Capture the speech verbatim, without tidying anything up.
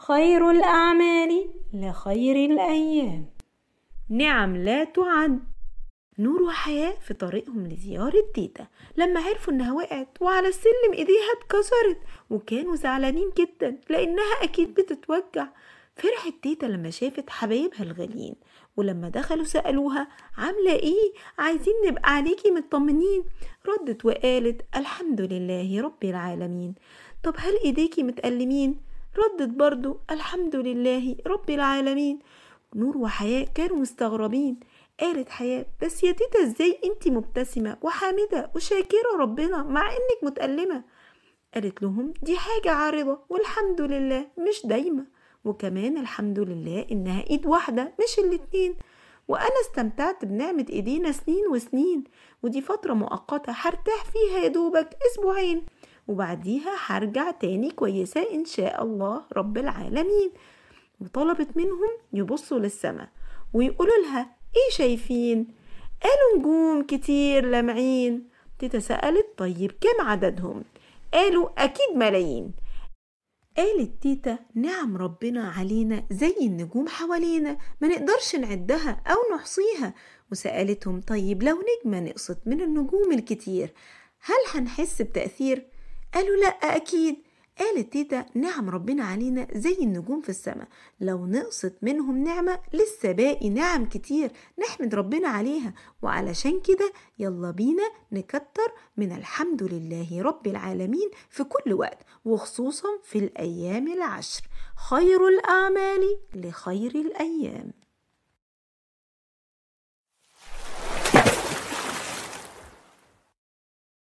خير الأعمال لخير الأيام. نعم لا تعد. نور وحياة في طريقهم لزيارة تيتا لما عرفوا انها وقعت وعلى السلم ايديها اتكسرت، وكانوا زعلانين جدا لانها اكيد بتتوجع. فرحت تيتا لما شافت حبايبها الغاليين، ولما دخلوا سألوها عاملة ايه، عايزين نبقى عليكي مطمنين. ردت وقالت الحمد لله رب العالمين. طب هل ايديكي متألمين؟ ردت برضو الحمد لله رب العالمين. نور وحياة كانوا مستغربين. قالت حياة بس يا تيتا ازاي انتي مبتسمة وحامدة وشاكرة ربنا مع انك متألمة؟ قالت لهم دي حاجة عارضة والحمد لله مش دايمة، وكمان الحمد لله انها ايد واحدة مش الاتنين، وانا استمتعت بنعمة ايدينا سنين وسنين، ودي فترة مؤقتة هرتاح فيها يا دوبك اسبوعين، وبعديها هرجع تاني كويسة ان شاء الله رب العالمين. وطلبت منهم يبصوا للسماء ويقولوا لها ايه شايفين؟ قالوا نجوم كتير لامعين. تيتا سألت طيب كم عددهم؟ قالوا اكيد ملايين. قالت تيتا نعم ربنا علينا زي النجوم حوالينا ما نقدرش نعدها او نحصيها. وسألتهم طيب لو نجمة نقصت من النجوم الكتير هل هنحس بتأثير؟ قالوا لا اكيد. قالت تيتا نعم ربنا علينا زي النجوم في السماء، لو نقصت منهم نعمة لسه باقي نعم كتير نحمد ربنا عليها، وعلشان كده يلا بينا نكتر من الحمد لله رب العالمين في كل وقت، وخصوصا في الأيام العشر. خير الأعمال لخير الأيام.